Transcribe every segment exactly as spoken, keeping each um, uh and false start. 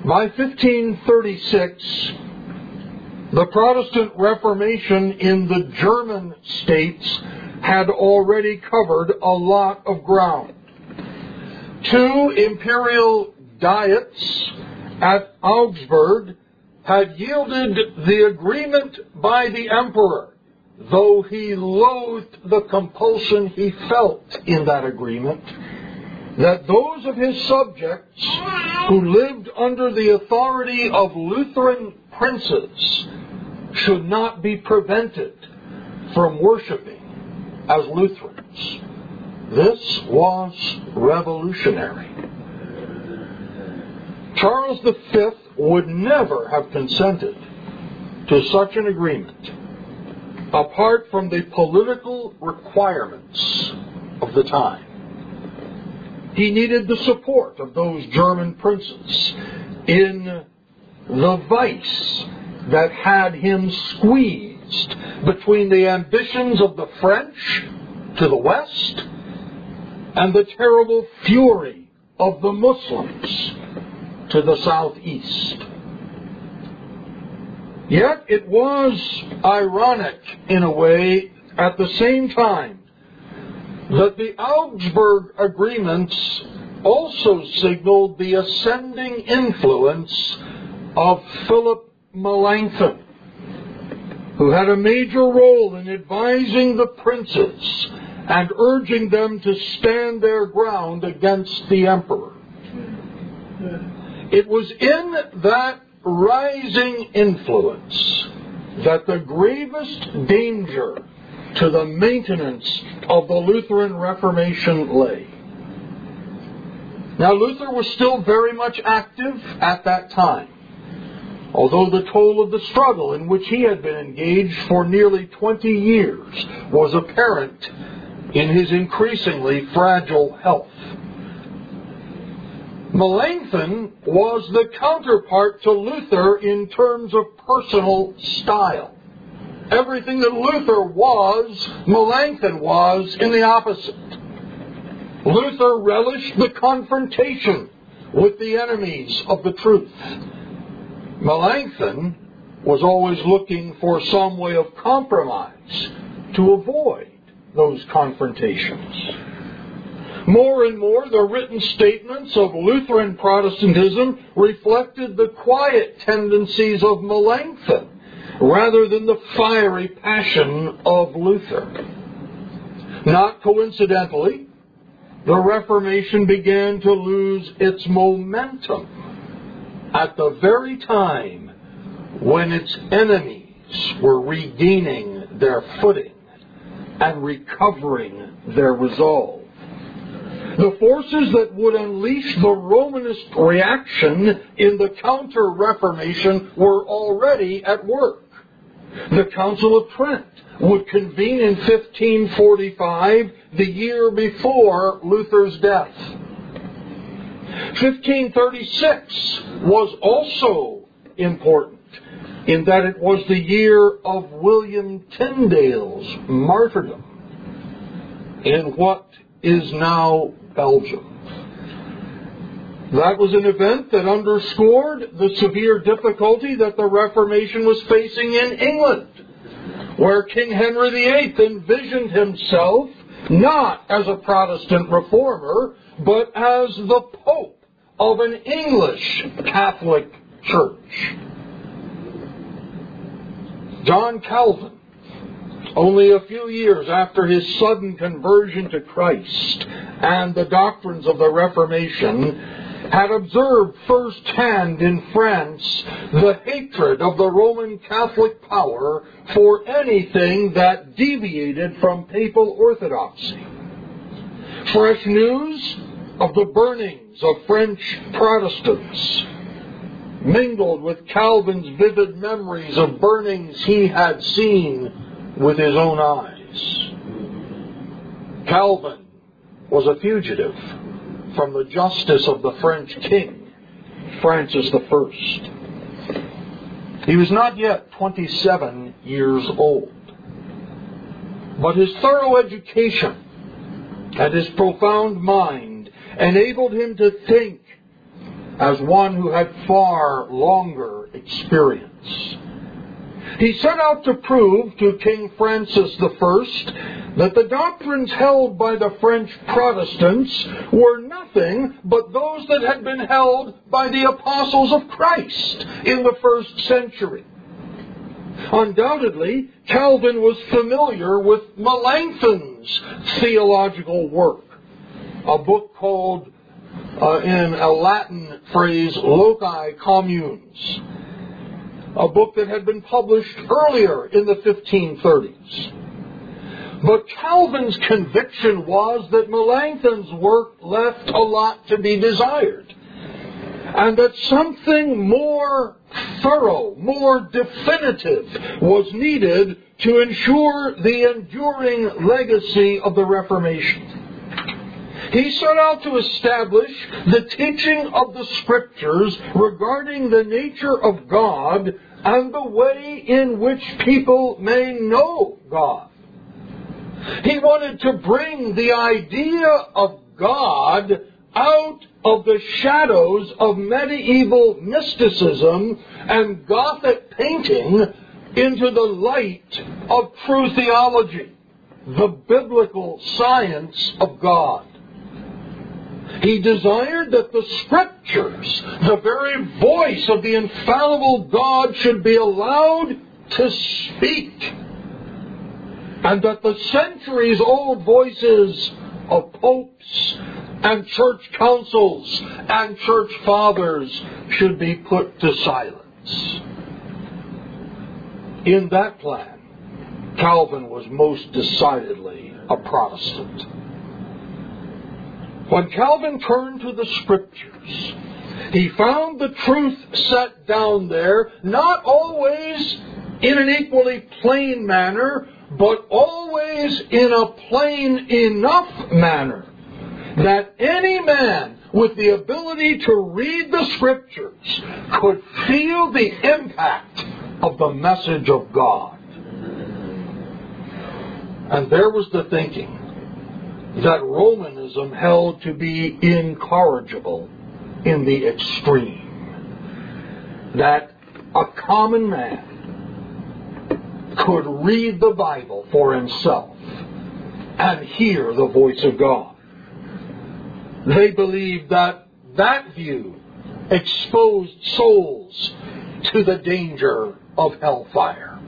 By fifteen thirty-six, the Protestant Reformation in the German states had already covered a lot of ground. Two imperial diets at Augsburg had yielded the agreement by the emperor, though he loathed the compulsion he felt in that agreement, that those of his subjects who lived under the authority of Lutheran princes should not be prevented from worshiping as Lutherans. This was revolutionary. Charles the Fifth would never have consented to such an agreement apart from the political requirements of the time. He needed the support of those German princes in the vice that had him squeezed between the ambitions of the French to the west and the terrible fury of the Muslims to the southeast. Yet it was ironic, in a way, at the same time, that the Augsburg agreements also signaled the ascending influence of Philip Melanchthon, who had a major role in advising the princes and urging them to stand their ground against the emperor. It was in that rising influence that the gravest danger to the maintenance of the Lutheran Reformation lay. Now, Luther was still very much active at that time, although the toll of the struggle in which he had been engaged for nearly twenty years was apparent in his increasingly fragile health. Melanchthon was the counterpart to Luther in terms of personal style. Everything that Luther was, Melanchthon was in the opposite. Luther relished the confrontation with the enemies of the truth. Melanchthon was always looking for some way of compromise to avoid those confrontations. More and more, the written statements of Lutheran Protestantism reflected the quiet tendencies of Melanchthon rather than the fiery passion of Luther. Not coincidentally, the Reformation began to lose its momentum at the very time when its enemies were regaining their footing and recovering their resolve. The forces that would unleash the Romanist reaction in the Counter-Reformation were already at work. The Council of Trent would convene in fifteen forty-five, the year before Luther's death. fifteen thirty-six was also important in that it was the year of William Tyndale's martyrdom in what is now Belgium. That was an event that underscored the severe difficulty that the Reformation was facing in England, where King Henry the Eighth envisioned himself not as a Protestant reformer, but as the Pope of an English Catholic Church. John Calvin, only a few years after his sudden conversion to Christ and the doctrines of the Reformation, had observed firsthand in France the hatred of the Roman Catholic power for anything that deviated from papal orthodoxy. Fresh news of the burnings of French Protestants mingled with Calvin's vivid memories of burnings he had seen with his own eyes. Calvin was a fugitive from the justice of the French king, Francis the First. He was not yet twenty-seven years old, but his thorough education and his profound mind enabled him to think as one who had far longer experience. He set out to prove to King Francis the First that the doctrines held by the French Protestants were nothing but those that had been held by the apostles of Christ in the first century. Undoubtedly, Calvin was familiar with Melanchthon's theological work, a book called, uh, in a Latin phrase, Loci Communes, a book that had been published earlier in the fifteen thirties. But Calvin's conviction was that Melanchthon's work left a lot to be desired, and that something more thorough, more definitive was needed to ensure the enduring legacy of the Reformation. He set out to establish the teaching of the Scriptures regarding the nature of God and the way in which people may know God. He wanted to bring the idea of God out of the shadows of medieval mysticism and Gothic painting into the light of true theology, the biblical science of God. He desired that the Scriptures, the very voice of the infallible God, should be allowed to speak, and that the centuries-old voices of popes and church councils and church fathers should be put to silence. In that plan, Calvin was most decidedly a Protestant. When Calvin turned to the Scriptures, he found the truth set down there, not always in an equally plain manner, but always in a plain enough manner that any man with the ability to read the Scriptures could feel the impact of the message of God. And there was the thinking that Romanism held to be incorrigible in the extreme. That a common man could read the Bible for himself and hear the voice of God. They believed that that view exposed souls to the danger of hellfire.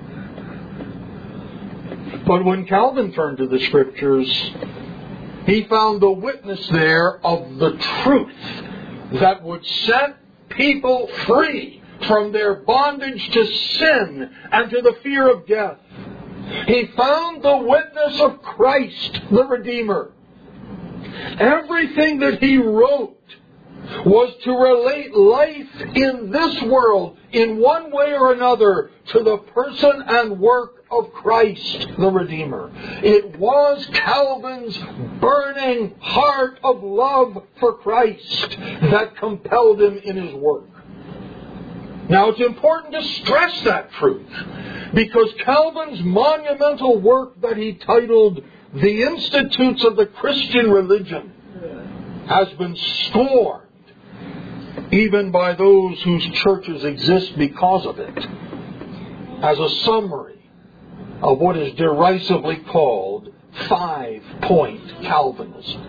But when Calvin turned to the Scriptures, he found the witness there of the truth that would set people free from their bondage to sin and to the fear of death. He found the witness of Christ, the Redeemer. Everything that he wrote was to relate life in this world, in one way or another, to the person and work of Christ, the Redeemer. It was Calvin's burning heart of love for Christ that compelled him in his work. Now, it's important to stress that truth, because Calvin's monumental work that he titled The Institutes of the Christian Religion has been scorned even by those whose churches exist because of it, as a summary of what is derisively called five-point Calvinism.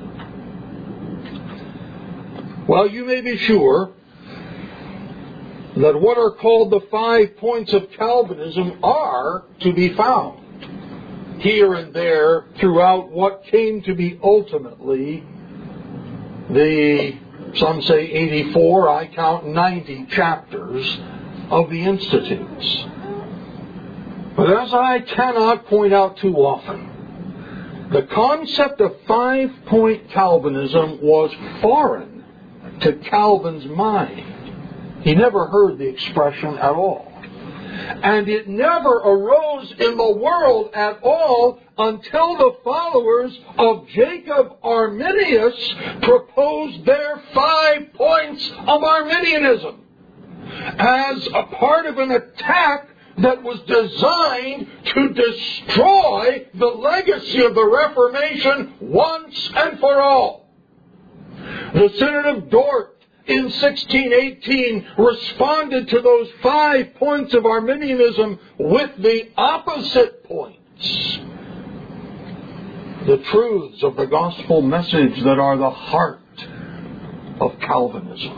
Well, you may be sure that what are called the five points of Calvinism are to be found here and there throughout what came to be ultimately the, some say eighty-four, I count ninety chapters of the Institutes. But as I cannot point out too often, the concept of five-point Calvinism was foreign to Calvin's mind. He never heard the expression at all. And it never arose in the world at all until the followers of Jacob Arminius proposed their five points of Arminianism as a part of an attack that was designed to destroy the legacy of the Reformation once and for all. The Synod of Dort in sixteen eighteen responded to those five points of Arminianism with the opposite points. The truths of the gospel message that are the heart of Calvinism.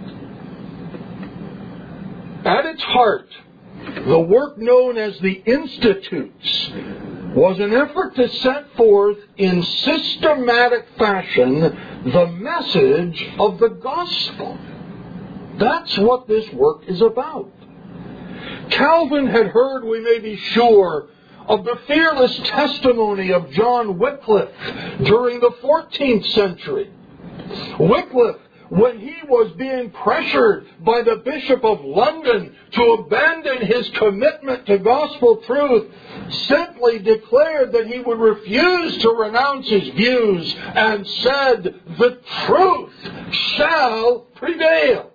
At its heart, the work known as the Institutes was an effort to set forth in systematic fashion the message of the gospel. That's what this work is about. Calvin had heard, we may be sure, of the fearless testimony of John Wycliffe during the fourteenth century. Wycliffe, when he was being pressured by the Bishop of London to abandon his commitment to gospel truth, simply declared that he would refuse to renounce his views and said, "The truth shall prevail."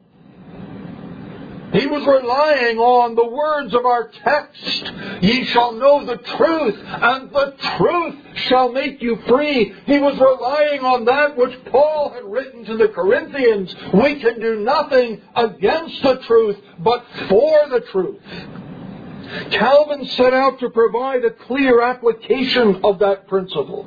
He was relying on the words of our text, "Ye shall know the truth, and the truth shall make you free." He was relying on that which Paul had written to the Corinthians, "We can do nothing against the truth, but for the truth." Calvin set out to provide a clear application of that principle.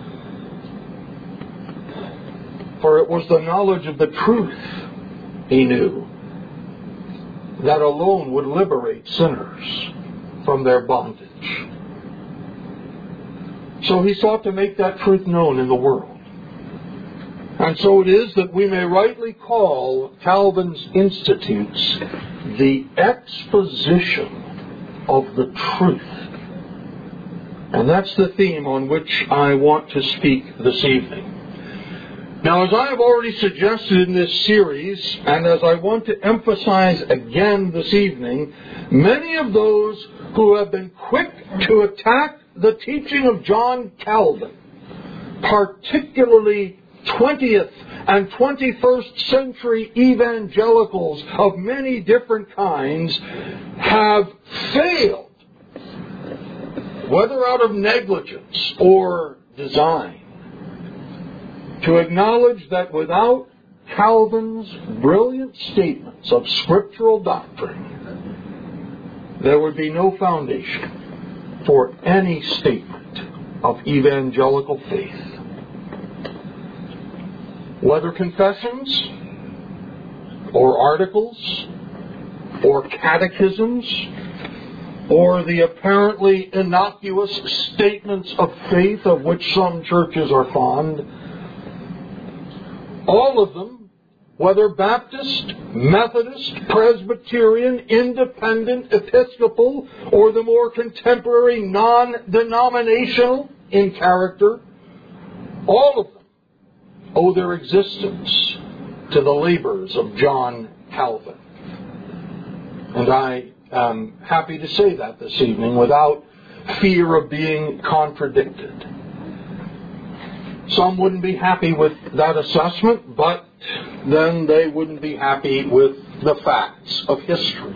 For it was the knowledge of the truth, he knew, that alone would liberate sinners from their bondage. So he sought to make that truth known in the world. And so it is that we may rightly call Calvin's Institutes the exposition of the truth. And that's the theme on which I want to speak this evening. Now, as I have already suggested in this series, and as I want to emphasize again this evening, many of those who have been quick to attack the teaching of John Calvin, particularly twentieth and twenty-first century evangelicals of many different kinds, have failed, whether out of negligence or design, to acknowledge that without Calvin's brilliant statements of scriptural doctrine, there would be no foundation for any statement of evangelical faith. Whether confessions, or articles, or catechisms, or the apparently innocuous statements of faith of which some churches are fond, all of them, whether Baptist, Methodist, Presbyterian, Independent, Episcopal, or the more contemporary non-denominational in character, all of them owe their existence to the labors of John Calvin. And I am happy to say that this evening without fear of being contradicted. Some wouldn't be happy with that assessment, but then they wouldn't be happy with the facts of history.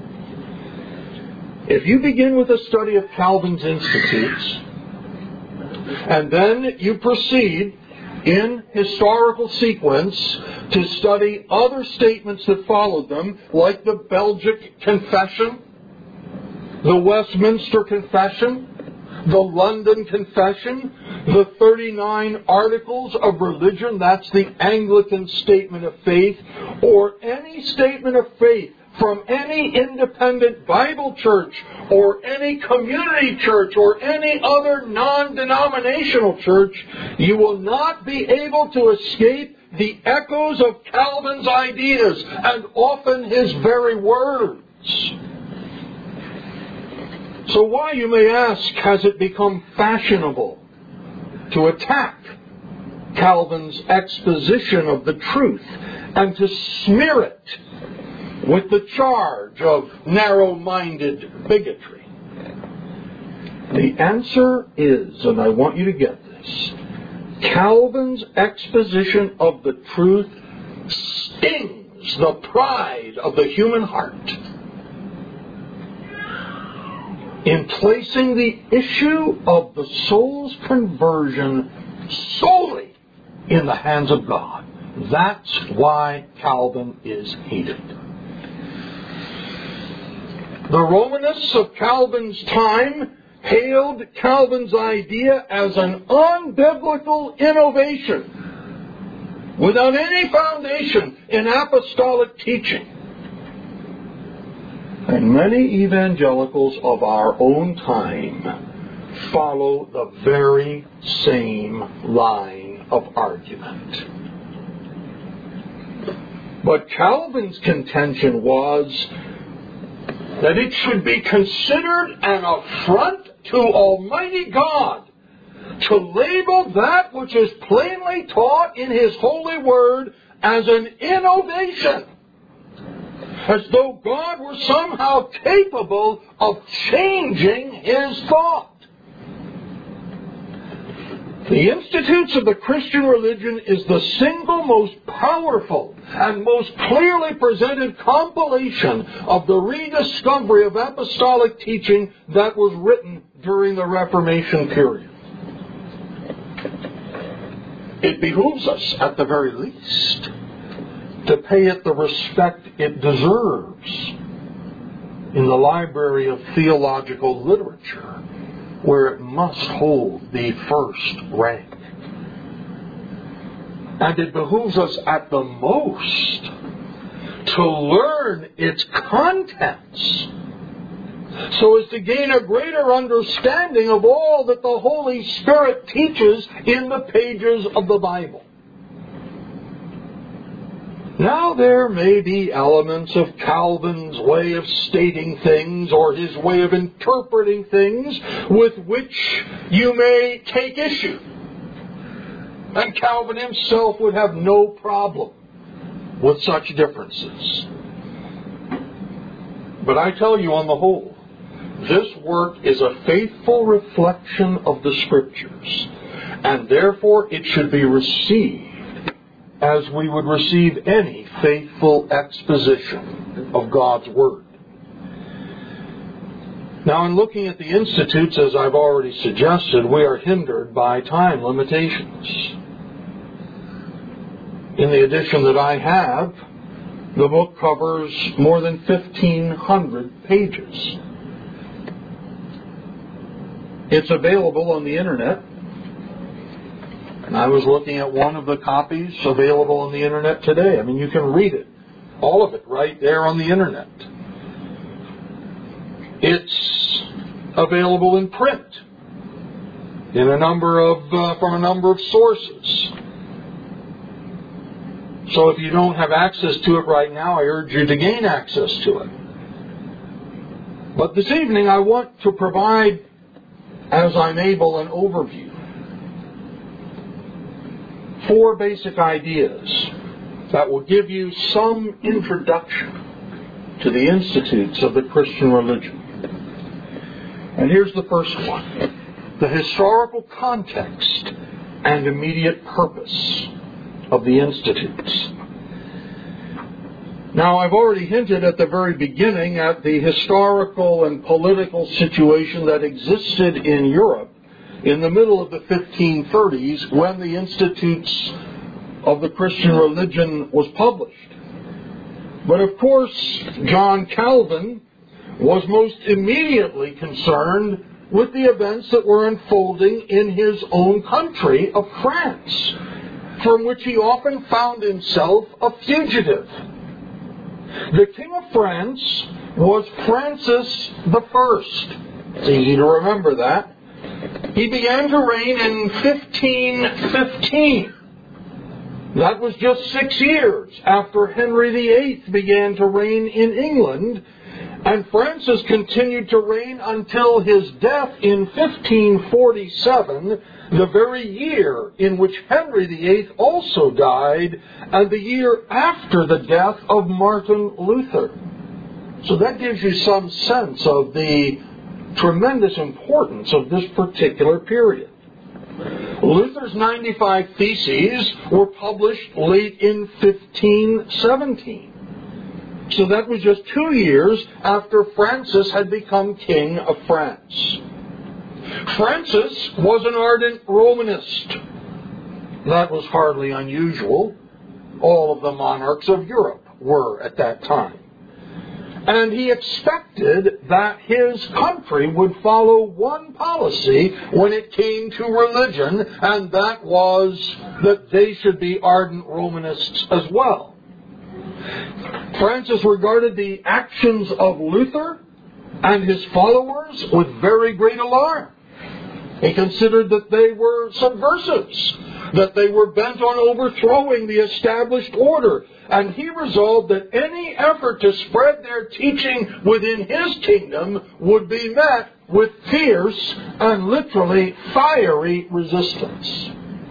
If you begin with a study of Calvin's Institutes, and then you proceed in historical sequence to study other statements that followed them, like the Belgic Confession, the Westminster Confession, the London Confession, the thirty-nine Articles of Religion, that's the Anglican Statement of Faith, or any statement of faith from any independent Bible church or any community church or any other non-denominational church, you will not be able to escape the echoes of Calvin's ideas and often his very words. So why, you may ask, has it become fashionable to attack Calvin's exposition of the truth and to smear it with the charge of narrow-minded bigotry? The answer is, and I want you to get this, Calvin's exposition of the truth stings the pride of the human heart in placing the issue of the soul's conversion solely in the hands of God. That's why Calvin is hated. The Romanists of Calvin's time hailed Calvin's idea as an unbiblical innovation without any foundation in apostolic teaching. And many evangelicals of our own time follow the very same line of argument. But Calvin's contention was that it should be considered an affront to Almighty God to label that which is plainly taught in His holy word as an innovation, as though God were somehow capable of changing His thought. The Institutes of the Christian Religion is the single most powerful and most clearly presented compilation of the rediscovery of apostolic teaching that was written during the Reformation period. It behooves us, at the very least, to pay it the respect it deserves in the library of theological literature, where it must hold the first rank. And it behooves us at the most to learn its contents so as to gain a greater understanding of all that the Holy Spirit teaches in the pages of the Bible. Now, there may be elements of Calvin's way of stating things or his way of interpreting things with which you may take issue. And Calvin himself would have no problem with such differences. But I tell you, on the whole, this work is a faithful reflection of the Scriptures, and therefore it should be received as we would receive any faithful exposition of God's Word. Now, in looking at the Institutes, as I've already suggested, we are hindered by time limitations. In the edition that I have, the book covers more than fifteen hundred pages. It's available on the Internet. And I was looking at one of the copies available on the Internet today. I mean, you can read it, all of it, right there on the Internet. It's available in print in a number of uh, from a number of sources. So if you don't have access to it right now, I urge you to gain access to it. But this evening, I want to provide, as I'm able, an overview. Four basic ideas that will give you some introduction to the Institutes of the Christian Religion. And here's the first one: the historical context and immediate purpose of the Institutes. Now, I've already hinted at the very beginning at the historical and political situation that existed in Europe in the middle of the fifteen thirties, when the Institutes of the Christian Religion was published. But of course, John Calvin was most immediately concerned with the events that were unfolding in his own country of France, from which he often found himself a fugitive. The King of France was Francis the First. It's easy to remember that. He began to reign in fifteen fifteen. That was just six years after Henry the Eighth began to reign in England, and Francis continued to reign until his death in fifteen forty-seven, the very year in which Henry the Eighth also died, and the year after the death of Martin Luther. So that gives you some sense of the tremendous importance of this particular period. Luther's ninety-five Theses were published late in fifteen seventeen. So that was just two years after Francis had become King of France. Francis was an ardent Romanist. That was hardly unusual. all of the monarchs of Europe were at that time. And he expected that his country would follow one policy when it came to religion, and that was that they should be ardent Romanists as well. Francis regarded the actions of Luther and his followers with very great alarm. He considered that they were subversives, that they were bent on overthrowing the established order, and he resolved that any effort to spread their teaching within his kingdom would be met with fierce and literally fiery resistance.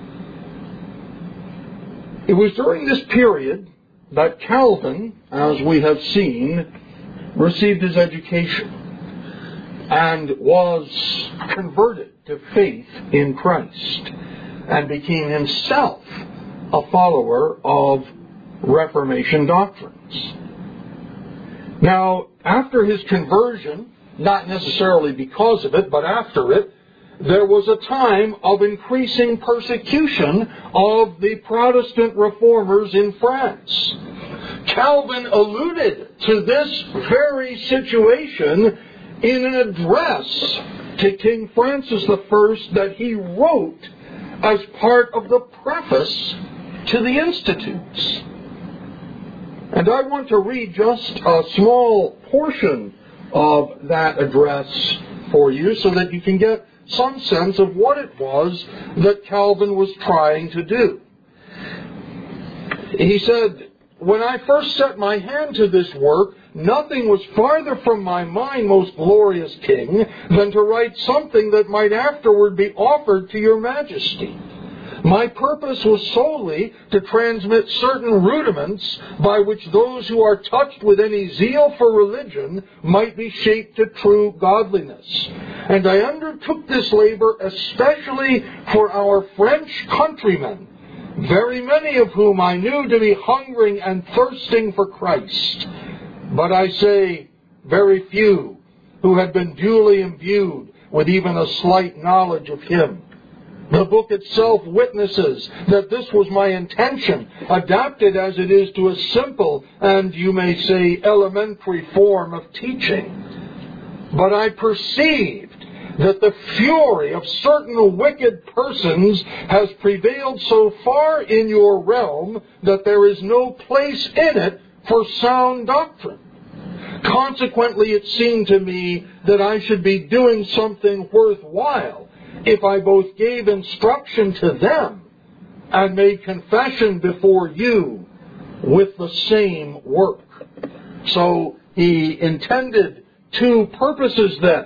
It was during this period that Calvin, as we have seen, received his education and was converted to faith in Christ and became himself a follower of Reformation doctrines. Now, after his conversion, not necessarily because of it, but after it, there was a time of increasing persecution of the Protestant reformers in France. Calvin alluded to this very situation in an address to King Francis the First that he wrote as part of the preface to the Institutes. And I want to read just a small portion of that address for you so that you can get some sense of what it was that Calvin was trying to do. He said, "When I first set my hand to this work, nothing was farther from my mind, most glorious King, than to write something that might afterward be offered to your Majesty. My purpose was solely to transmit certain rudiments by which those who are touched with any zeal for religion might be shaped to true godliness. And I undertook this labor especially for our French countrymen, very many of whom I knew to be hungering and thirsting for Christ. But I say, very few who had been duly imbued with even a slight knowledge of Him. The book itself witnesses that this was my intention, adapted as it is to a simple and, you may say, elementary form of teaching. But I perceived that the fury of certain wicked persons has prevailed so far in your realm that there is no place in it for sound doctrine. Consequently, it seemed to me that I should be doing something worthwhile if I both gave instruction to them and made confession before you with the same work." So he intended two purposes then.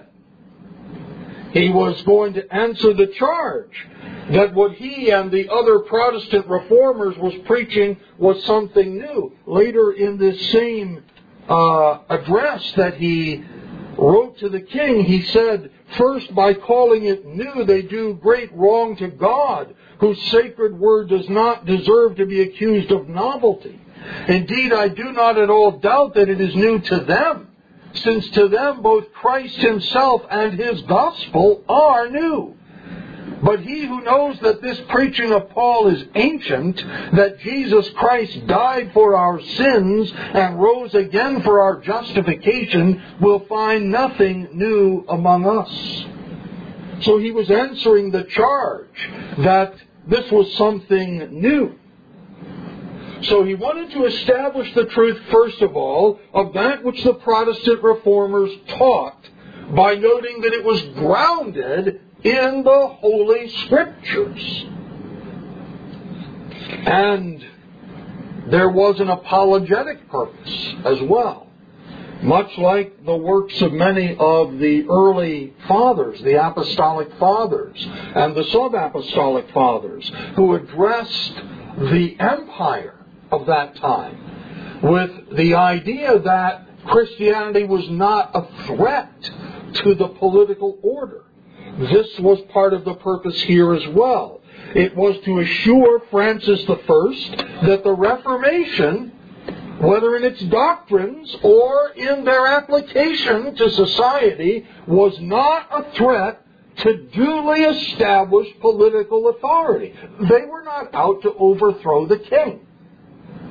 He was going to answer the charge that what he and the other Protestant reformers was preaching was something new. Later in this same uh, address that he wrote to the king, he said, "First, by calling it new, they do great wrong to God, whose sacred word does not deserve to be accused of novelty. Indeed, I do not at all doubt that it is new to them, since to them both Christ himself and his gospel are new. But he who knows that this preaching of Paul is ancient, that Jesus Christ died for our sins and rose again for our justification, will find nothing new among us." So he was answering the charge that this was something new. So he wanted to establish the truth, first of all, of that which the Protestant reformers taught by noting that it was grounded in the Holy Scriptures. And there was an apologetic purpose as well. Much like the works of many of the early fathers, the apostolic fathers and the sub-apostolic fathers, who addressed the empire of that time with the idea that Christianity was not a threat to the political order. This was part of the purpose here as well. It was to assure Francis the First that the Reformation, whether in its doctrines or in their application to society, was not a threat to duly established political authority. They were not out to overthrow the king.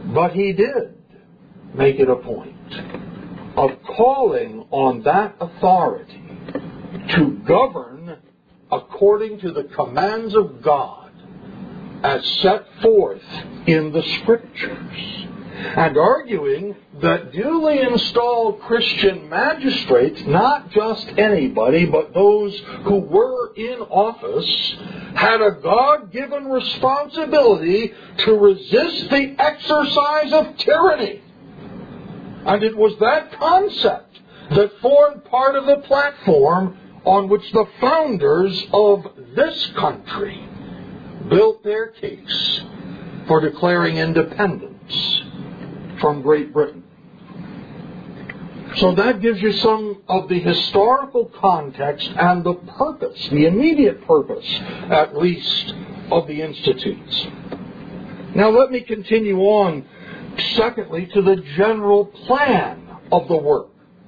But he did make it a point of calling on that authority to govern according to the commands of God as set forth in the Scriptures, and arguing that duly installed Christian magistrates, not just anybody, but those who were in office, had a God-given responsibility to resist the exercise of tyranny. And it was that concept that formed part of the platform on which the founders of this country built their case for declaring independence from Great Britain. So that gives you some of the historical context and the purpose, the immediate purpose, at least, of the Institutes. Now let me continue on, secondly, to the general plan of the work.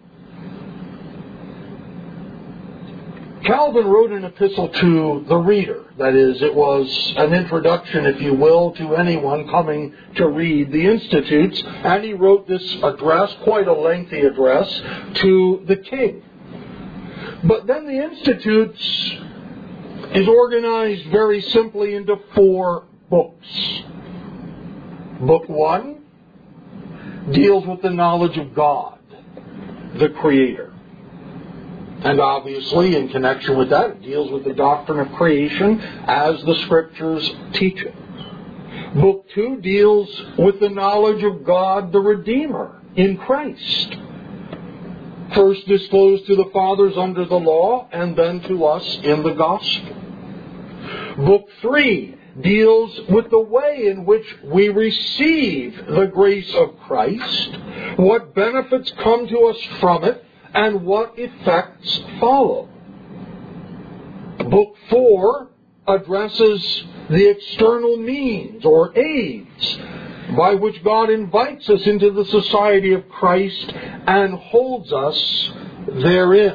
Calvin wrote an epistle to the reader. That is, it was an introduction, if you will, to anyone coming to read the Institutes. And he wrote this address, quite a lengthy address, to the king. But then the Institutes is organized very simply into four books. Book one deals with the knowledge of God, the Creator. And obviously, in connection with that, it deals with the doctrine of creation as the Scriptures teach it. Book two deals with the knowledge of God, the Redeemer, in Christ. First disclosed to the fathers under the law, and then to us in the gospel. Book three deals with the way in which we receive the grace of Christ, what benefits come to us from it, and what effects follow. Book four addresses the external means or aids by which God invites us into the society of Christ and holds us therein.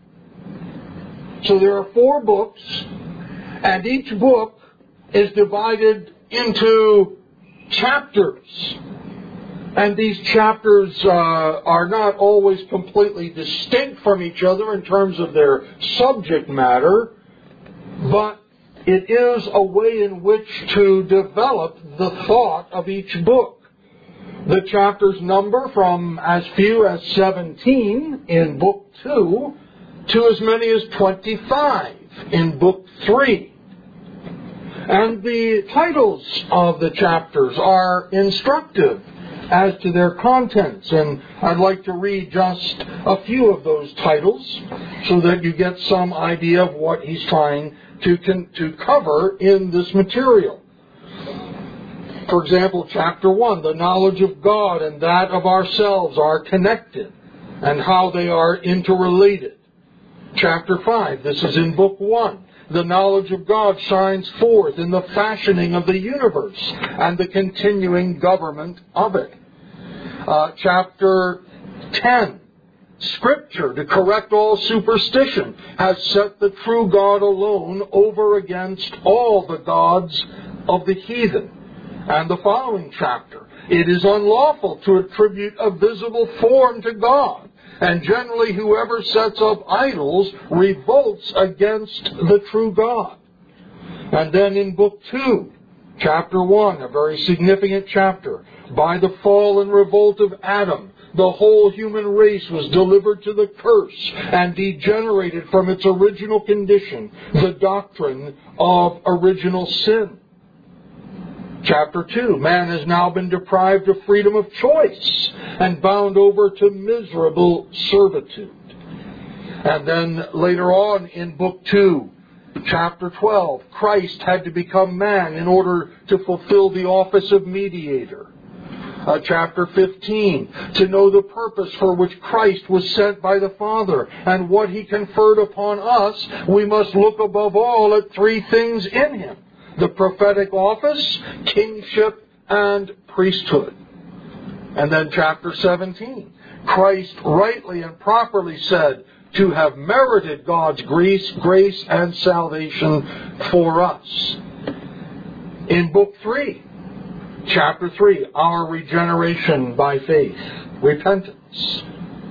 So there are four books, and each book is divided into chapters. And these chapters uh, are not always completely distinct from each other in terms of their subject matter, but it is a way in which to develop the thought of each book. The chapters number from as few as seventeen in Book two to as many as twenty-five in Book three. And the titles of the chapters are instructive as to their contents, and I'd like to read just a few of those titles so that you get some idea of what he's trying to con- to cover in this material. For example, chapter one, the knowledge of God and that of ourselves are connected and how they are interrelated. Chapter five, this is in Book one. The knowledge of God shines forth in the fashioning of the universe and the continuing government of it. Uh, chapter ten, Scripture, to correct all superstition, has set the true God alone over against all the gods of the heathen. And the following chapter, it is unlawful to attribute a visible form to God. And generally whoever sets up idols revolts against the true God. And then in Book two, chapter one, a very significant chapter, by the fall and revolt of Adam, the whole human race was delivered to the curse and degenerated from its original condition, the doctrine of original sin. Chapter two, man has now been deprived of freedom of choice and bound over to miserable servitude. And then later on in Book two, chapter twelve, Christ had to become man in order to fulfill the office of mediator. Uh, chapter fifteen, to know the purpose for which Christ was sent by the Father and what He conferred upon us, we must look above all at three things in Him: the prophetic office, kingship, and priesthood. And then chapter seventeen, Christ rightly and properly said to have merited God's grace, grace and salvation for us. In Book three, Chapter three, our regeneration by faith, repentance.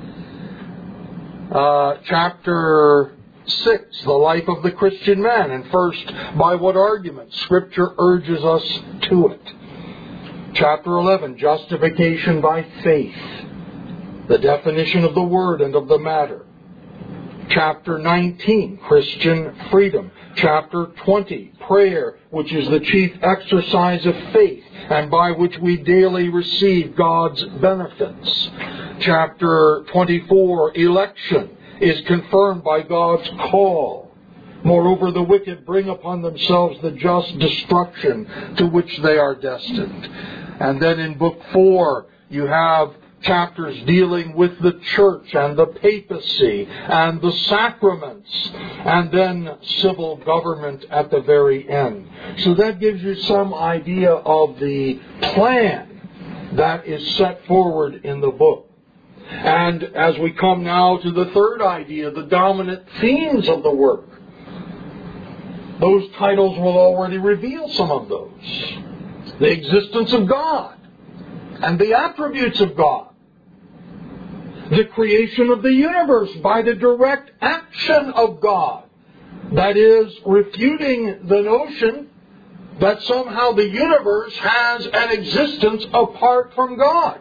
Uh, chapter six, the life of the Christian man, and first, by what argument Scripture urges us to it. Chapter eleven, justification by faith, the definition of the word and of the matter. Chapter nineteen, Christian freedom. Chapter twenty, prayer, which is the chief exercise of faith and by which we daily receive God's benefits. Chapter twenty-four, election, is confirmed by God's call. Moreover, the wicked bring upon themselves the just destruction to which they are destined. And then in Book four, you have chapters dealing with the church and the papacy and the sacraments, and then civil government at the very end. So that gives you some idea of the plan that is set forward in the book. And as we come now to the third idea, the dominant themes of the work, those titles will already reveal some of those. The existence of God and the attributes of God. The creation of the universe by the direct action of God. That is, refuting the notion that somehow the universe has an existence apart from God.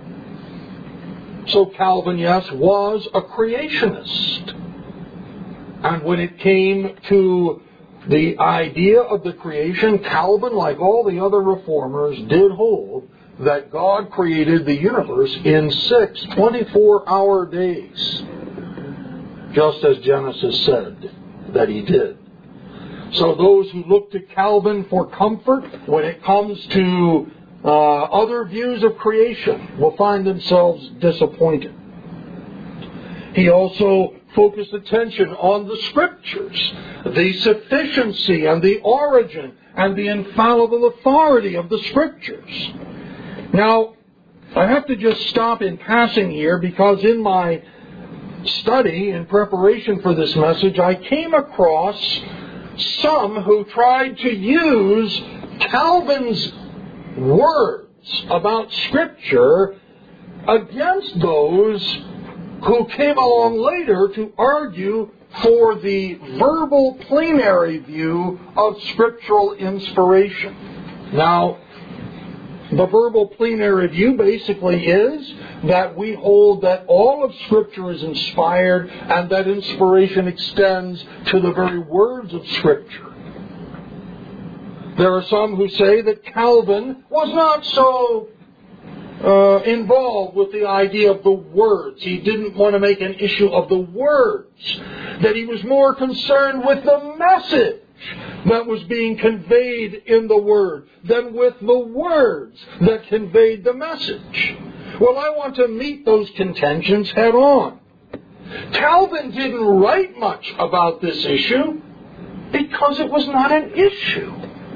So Calvin, yes, was a creationist. And when it came to the idea of the creation, Calvin, like all the other reformers, did hold that God created the universe in six twenty-four hour days, just as Genesis said that he did. So those who look to Calvin for comfort when it comes to uh, other views of creation will find themselves disappointed. He also focused attention on the Scriptures, the sufficiency and the origin and the infallible authority of the Scriptures. Now, I have to just stop in passing here because in my study, in preparation for this message, I came across some who tried to use Calvin's words about Scripture against those who came along later to argue for the verbal plenary view of scriptural inspiration. Now, the verbal plenary view basically is that we hold that all of Scripture is inspired and that inspiration extends to the very words of Scripture. There are some who say that Calvin was not so uh, involved with the idea of the words. He didn't want to make an issue of the words. That he was more concerned with the message that was being conveyed in the Word than with the words that conveyed the message. Well, I want to meet those contentions head on. Calvin didn't write much about this issue because it was not an issue.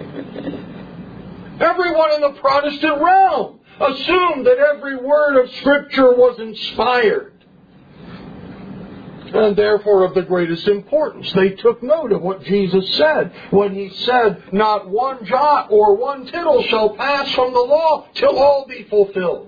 Everyone in the Protestant realm assumed that every word of Scripture was inspired, and therefore of the greatest importance. They took note of what Jesus said when he said, "Not one jot or one tittle shall pass from the law till all be fulfilled."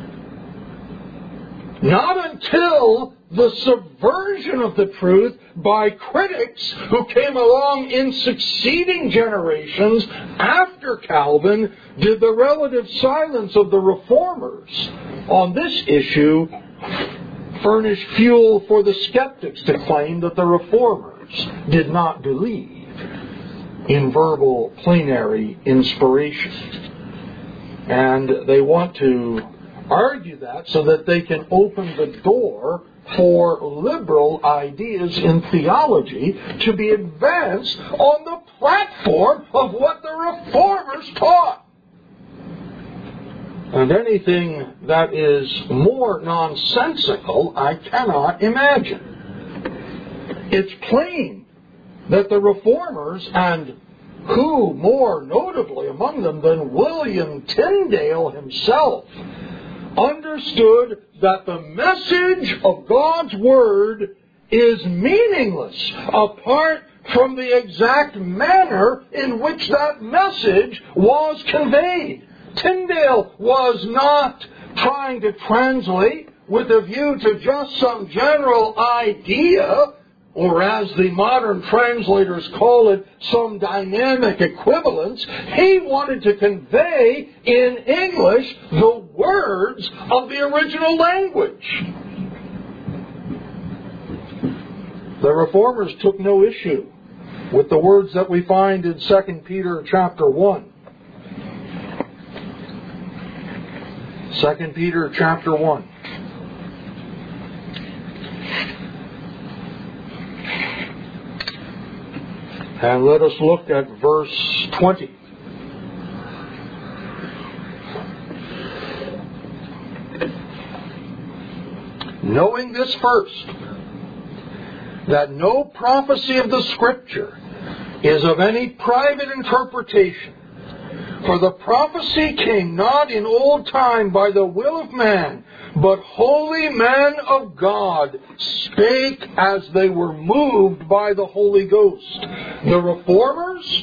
Not until the subversion of the truth by critics who came along in succeeding generations after Calvin did the relative silence of the reformers on this issue furnish fuel for the skeptics to claim that the reformers did not believe in verbal plenary inspiration. And they want to argue that so that they can open the door for liberal ideas in theology to be advanced on the platform of what the reformers taught. And anything that is more nonsensical, I cannot imagine. It's plain that the reformers, and who more notably among them than William Tyndale himself, understood that the message of God's Word is meaningless apart from the exact manner in which that message was conveyed. Tyndale was not trying to translate with a view to just some general idea, or as the modern translators call it, some dynamic equivalence. He wanted to convey in English the words of the original language. The Reformers took no issue with the words that we find in Second Peter chapter one. Second Peter chapter one. And let us look at verse twenty. Knowing this first, that no prophecy of the Scripture is of any private interpretation. For the prophecy came not in old time by the will of man, but holy men of God spake as they were moved by the Holy Ghost. The Reformers,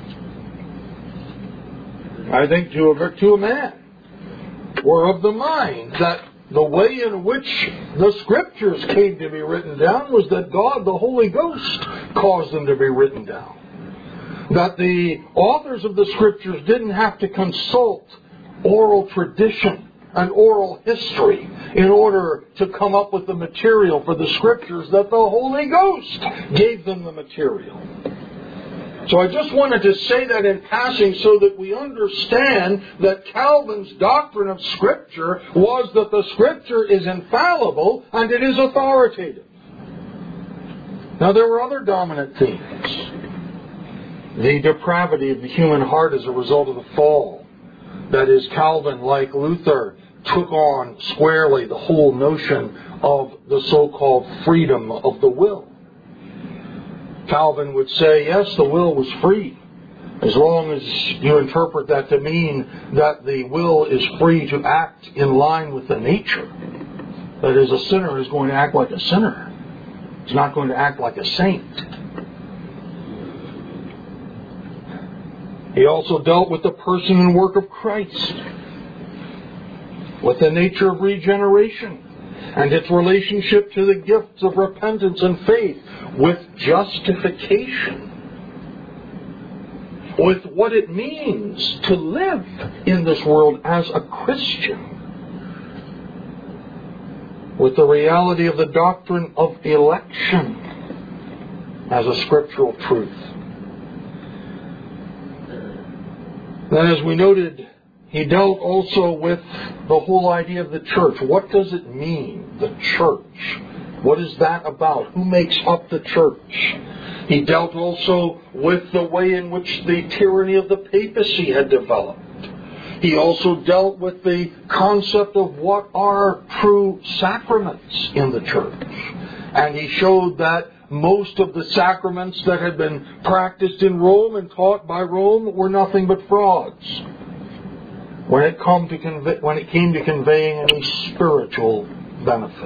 I think to a, to a man, were of the mind that the way in which the Scriptures came to be written down was that God, the Holy Ghost, caused them to be written down. That the authors of the Scriptures didn't have to consult oral tradition and oral history in order to come up with the material for the Scriptures, that the Holy Ghost gave them the material. So I just wanted to say that in passing so that we understand that Calvin's doctrine of Scripture was that the Scripture is infallible and it is authoritative. Now there were other dominant themes. The depravity of the human heart as a result of the fall. That is, Calvin, like Luther, took on squarely the whole notion of the so-called freedom of the will. Calvin would say, yes, the will was free, as long as you interpret that to mean that the will is free to act in line with the nature. That is, a sinner is going to act like a sinner. He's not going to act like a saint. He also dealt with the person and work of Christ, with the nature of regeneration and its relationship to the gifts of repentance and faith, with justification, with what it means to live in this world as a Christian, with the reality of the doctrine of election as a scriptural truth. Then, as we noted, he dealt also with the whole idea of the church. What does it mean, the church? What is that about? Who makes up the church? He dealt also with the way in which the tyranny of the papacy had developed. He also dealt with the concept of what are true sacraments in the church. And he showed that most of the sacraments that had been practiced in Rome and taught by Rome were nothing but frauds when it, come to convey, when it came to conveying any spiritual benefit.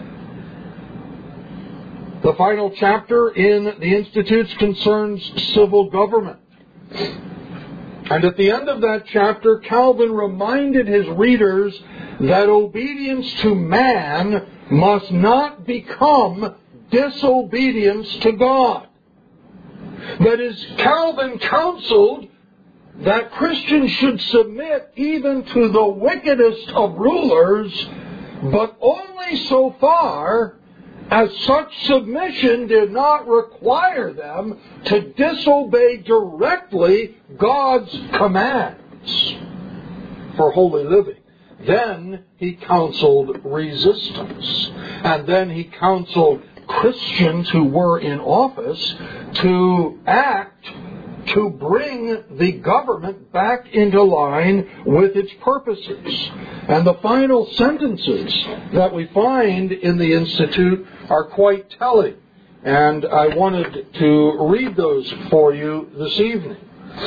The final chapter in the Institutes concerns civil government. And at the end of that chapter, Calvin reminded his readers that obedience to man must not become disobedience to God. That is, Calvin counseled that Christians should submit even to the wickedest of rulers, but only so far as such submission did not require them to disobey directly God's commands for holy living. Then he counseled resistance. And then he counseled Christians who were in office to act to bring the government back into line with its purposes. And the final sentences that we find in the Institute are quite telling. And I wanted to read those for you this evening.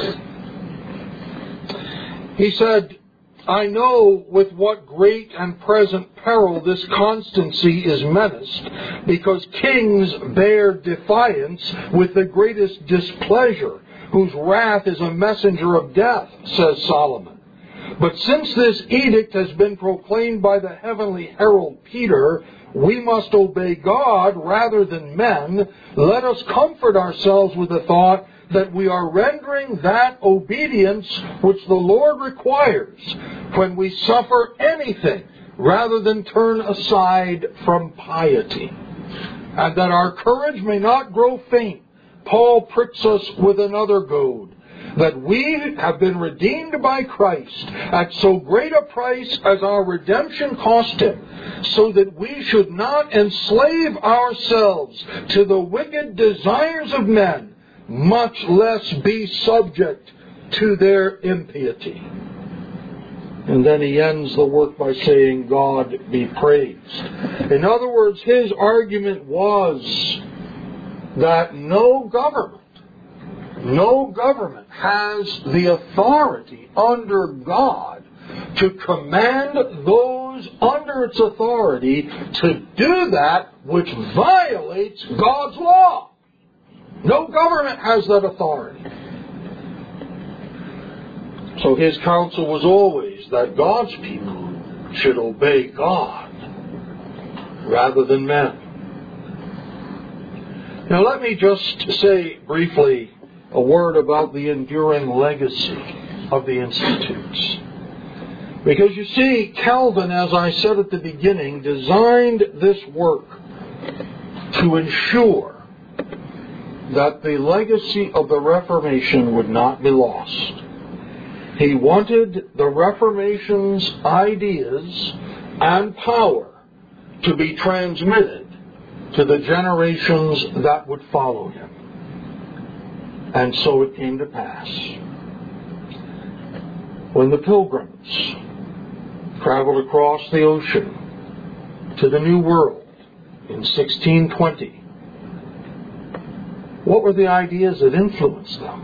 He said, I know with what great and present peril this constancy is menaced, because kings bear defiance with the greatest displeasure, whose wrath is a messenger of death, says Solomon. But since this edict has been proclaimed by the heavenly herald Peter, we must obey God rather than men. Let us comfort ourselves with the thought that we are rendering that obedience which the Lord requires when we suffer anything rather than turn aside from piety. And that our courage may not grow faint, Paul pricks us with another goad, that we have been redeemed by Christ at so great a price as our redemption cost him, so that we should not enslave ourselves to the wicked desires of men, much less be subject to their impiety. And then he ends the work by saying, God be praised. In other words, his argument was that no government, no government has the authority under God to command those under its authority to do that which violates God's law. No government has that authority. So his counsel was always that God's people should obey God rather than men. Now let me just say briefly a word about the enduring legacy of the Institutes. Because you see, Calvin, as I said at the beginning, designed this work to ensure that the legacy of the Reformation would not be lost. He wanted the Reformation's ideas and power to be transmitted to the generations that would follow him. And so it came to pass. When the Pilgrims traveled across the ocean to the New World in sixteen twenty, what were the ideas that influenced them?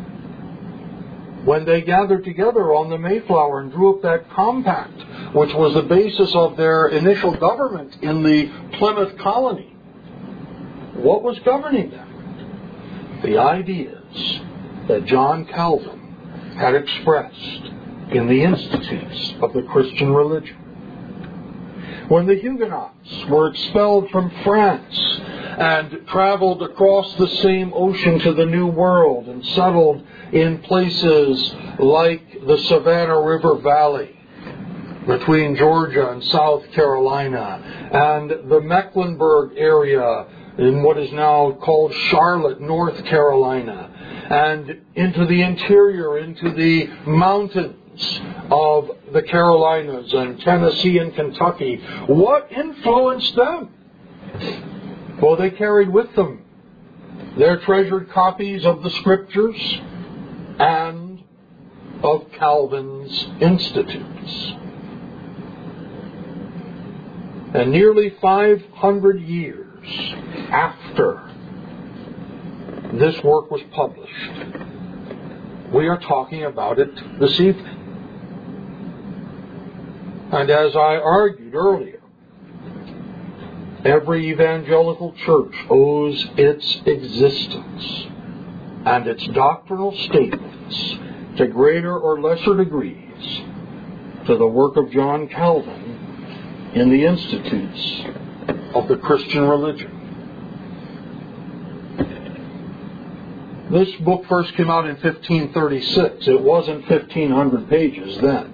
When they gathered together on the Mayflower and drew up that compact, which was the basis of their initial government in the Plymouth colony, what was governing them? The ideas that John Calvin had expressed in the Institutes of the Christian religion. When the Huguenots were expelled from France and traveled across the same ocean to the New World and settled in places like the Savannah River Valley between Georgia and South Carolina, and the Mecklenburg area in what is now called Charlotte, North Carolina, and into the interior, into the mountains of the Carolinas and Tennessee and Kentucky. What influenced them? Well, they carried with them their treasured copies of the Scriptures and of Calvin's Institutes. And nearly five hundred years after this work was published, we are talking about it this evening. And as I argued earlier, every evangelical church owes its existence and its doctrinal statements to greater or lesser degrees to the work of John Calvin in the Institutes of the Christian religion. This book first came out in fifteen thirty-six. It wasn't fifteen hundred pages then.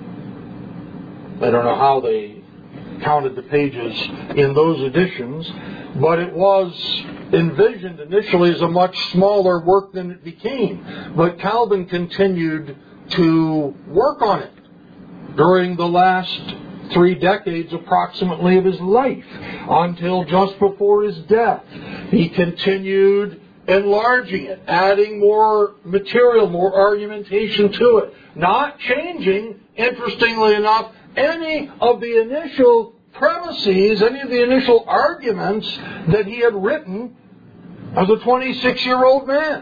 I don't know how they counted the pages in those editions, but it was envisioned initially as a much smaller work than it became. But Calvin continued to work on it during the last three decades approximately of his life, until just before his death. He continued enlarging it, adding more material, more argumentation to it, not changing, interestingly enough, any of the initial premises, any of the initial arguments that he had written as a twenty-six-year-old man,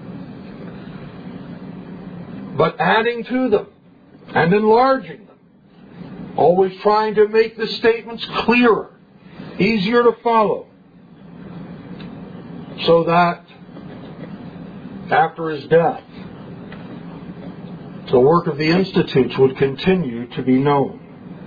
but adding to them and enlarging them, always trying to make the statements clearer, easier to follow, so that after his death, the work of the Institutes would continue to be known.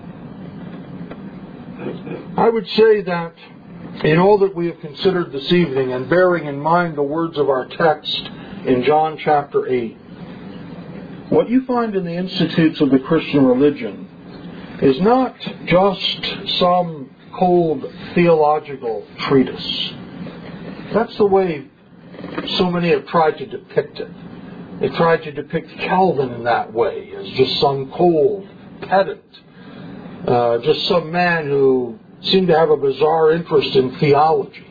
I would say that in all that we have considered this evening, and bearing in mind the words of our text in John chapter eight, what you find in the Institutes of the Christian religion is not just some cold theological treatise. That's the way so many have tried to depict it. They tried to depict Calvin in that way, as just some cold pedant, uh, just some man who seemed to have a bizarre interest in theology.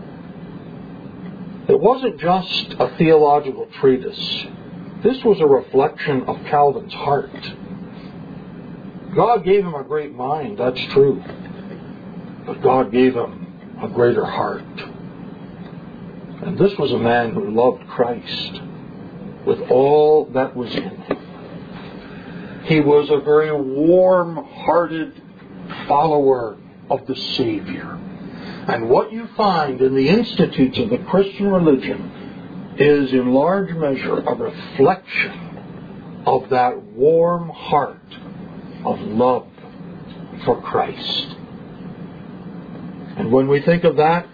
It wasn't just a theological treatise. This was a reflection of Calvin's heart. God gave him a great mind, that's true. But God gave him a greater heart. And this was a man who loved Christ with all that was in him. He was a very warm-hearted follower of the Savior. And what you find in the Institutes of the Christian religion is in large measure a reflection of that warm heart of love for Christ. And when we think of that,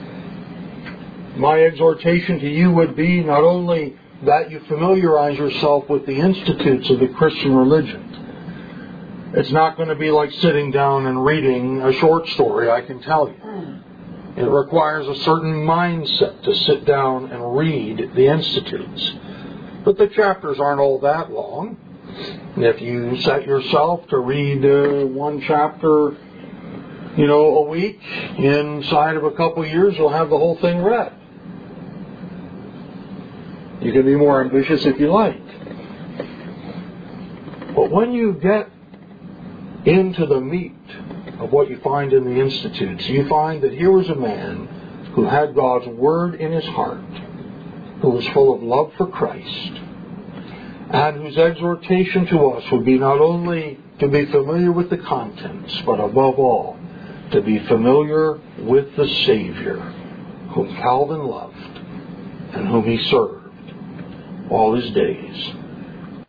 my exhortation to you would be not only that you familiarize yourself with the Institutes of the Christian religion. It's not going to be like sitting down and reading a short story, I can tell you. It requires a certain mindset to sit down and read the Institutes. But the chapters aren't all that long. If you set yourself to read uh, one chapter, you know, a week, inside of a couple of years, you'll have the whole thing read. You can be more ambitious if you like. But when you get into the meat of what you find in the Institutes, you find that here was a man who had God's Word in his heart, who was full of love for Christ, and whose exhortation to us would be not only to be familiar with the contents, but above all, to be familiar with the Savior, whom Calvin loved and whom he served all his days.